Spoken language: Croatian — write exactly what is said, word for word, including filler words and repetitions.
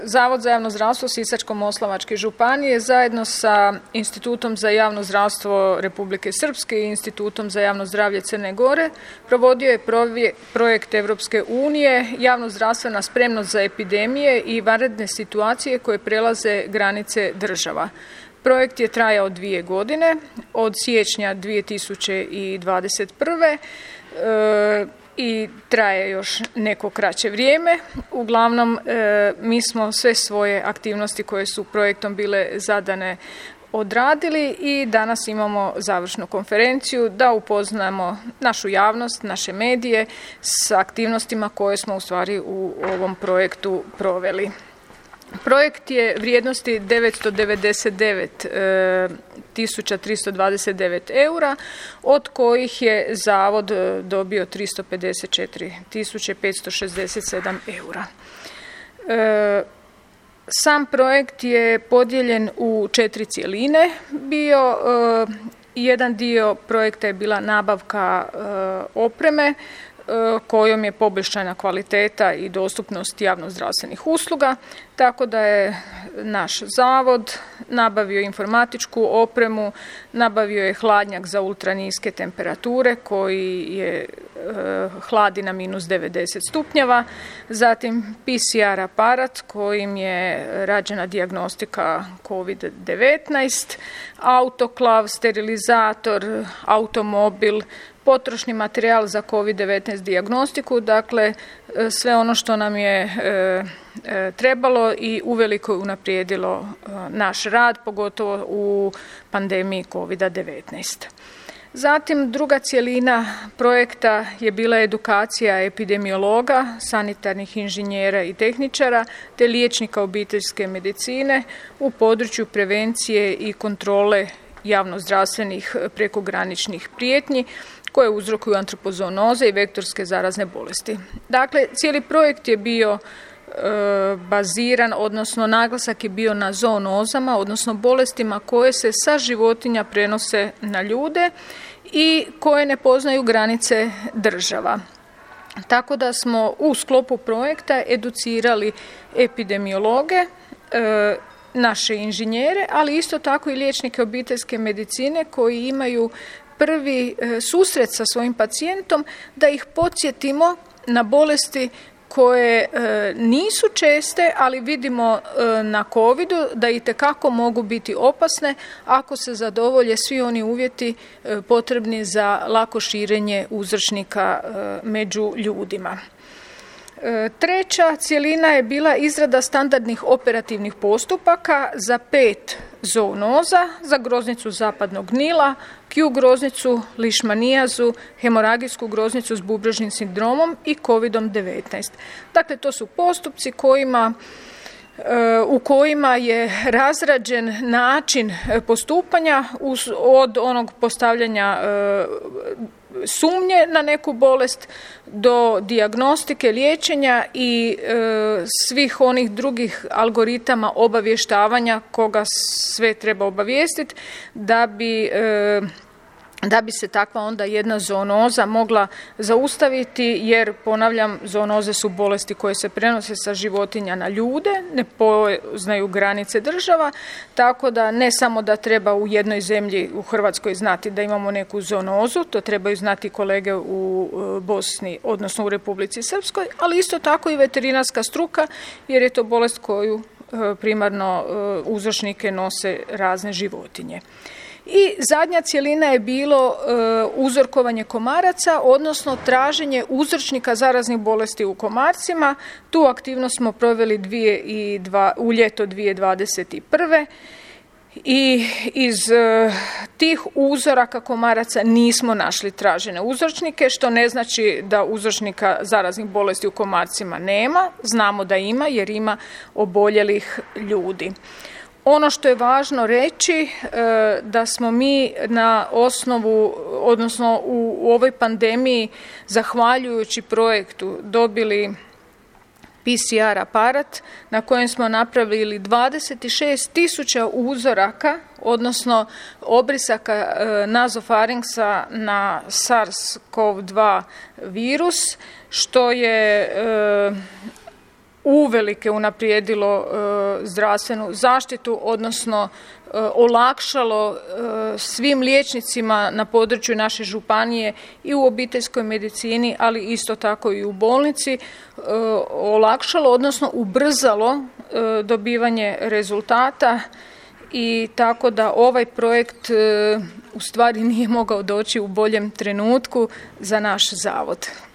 Zavod za javno zdravstvo Sisačko-moslavačke županije zajedno sa Institutom za javno zdravstvo Republike Srpske i Institutom za javno zdravlje Crne Gore provodio je projekt Evropske unije Javno zdravstvena spremnost za epidemije i vanredne situacije koje prelaze granice država. Projekt je trajao dvije godine, od siječnja dvije tisuće dvadeset prve. E, i traje još neko kraće vrijeme. Uglavnom, e, mi smo sve svoje aktivnosti koje su projektom bile zadane odradili i danas imamo završnu konferenciju da upoznamo našu javnost, naše medije s aktivnostima koje smo u stvari u ovom projektu proveli. Projekt je vrijednosti devetsto devedeset devet tisuća tristo dvadeset devet eura, od kojih je Zavod dobio tristo pedeset četiri tisuće petsto šezdeset sedam eura. Sam projekt je podijeljen u četiri cjeline bio. Jedan dio projekta je bila nabavka opreme kojom je poboljšana kvaliteta i dostupnost javnozdravstvenih usluga, tako da je naš zavod nabavio informatičku opremu, nabavio je hladnjak za ultraniske temperature koji je e, hladi na minus devedeset stupnjeva, zatim P C R aparat kojim je rađena dijagnostika kovid devetnaest, autoklav, sterilizator, automobil, potrošni materijal za kovid devetnaest dijagnostiku, dakle sve ono što nam je e, e, trebalo i uveliko unaprijedilo e, naš rad, pogotovo u pandemiji kovid devetnaest. Zatim druga cjelina projekta je bila edukacija epidemiologa, sanitarnih inženjera i tehničara te liječnika obiteljske medicine u području prevencije i kontrole javnozdravstvenih prekograničnih prijetnji koje uzrokuju antropozoonoze i vektorske zarazne bolesti. Dakle, cijeli projekt je bio e, baziran, odnosno naglasak je bio na zoonozama, odnosno bolestima koje se sa životinja prenose na ljude i koje ne poznaju granice država. Tako da smo u sklopu projekta educirali epidemiologe, e, naše inženjere, ali isto tako i liječnike obiteljske medicine koji imaju prvi susret sa svojim pacijentom, da ih podsjetimo na bolesti koje e, nisu česte, ali vidimo e, na covidu da itekako mogu biti opasne ako se zadovolje svi oni uvjeti e, potrebni za lako širenje uzročnika e, među ljudima. Treća cjelina je bila izrada standardnih operativnih postupaka za pet zoonoza, za groznicu zapadnog Nila, Q groznicu, lišmanijazu, hemoragijsku groznicu s bubrežnim sindromom i kovid devetnaest. Dakle, to su postupci kojima u kojima je razrađen način postupanja od onog postavljanja sumnje na neku bolest do dijagnostike, liječenja i e, svih onih drugih algoritama obavještavanja koga sve treba obavijestiti da bi e, da bi se takva onda jedna zoonoza mogla zaustaviti, jer ponavljam, zoonoze su bolesti koje se prenose sa životinja na ljude, ne poznaju granice država, tako da ne samo da treba u jednoj zemlji u Hrvatskoj znati da imamo neku zoonozu, to trebaju znati kolege u Bosni, odnosno u Republici Srpskoj, ali isto tako i veterinarska struka, jer je to bolest koju primarno uzročnike nose razne životinje. I zadnja cjelina je bilo e, uzorkovanje komaraca, odnosno traženje uzročnika zaraznih bolesti u komarcima. Tu aktivnost smo proveli dvije i dva, u ljeto dvije tisuće dvadeset prve. I iz e, tih uzoraka komaraca nismo našli tražene uzročnike, što ne znači da uzročnika zaraznih bolesti u komarcima nema. Znamo da ima, jer ima oboljelih ljudi. Ono što je važno reći da smo mi na osnovu, odnosno u ovoj pandemiji, zahvaljujući projektu dobili P C R aparat na kojem smo napravili dvadeset šest tisuća uzoraka, odnosno obrisaka nazofarinksa na SARS-C o V SARS-C o V dva virus, što je uvelike unaprijedilo zdravstvenu zaštitu, odnosno olakšalo svim liječnicima na području naše županije i u obiteljskoj medicini, ali isto tako i u bolnici, olakšalo, odnosno ubrzalo dobivanje rezultata, i tako da ovaj projekt u stvari nije mogao doći u boljem trenutku za naš zavod.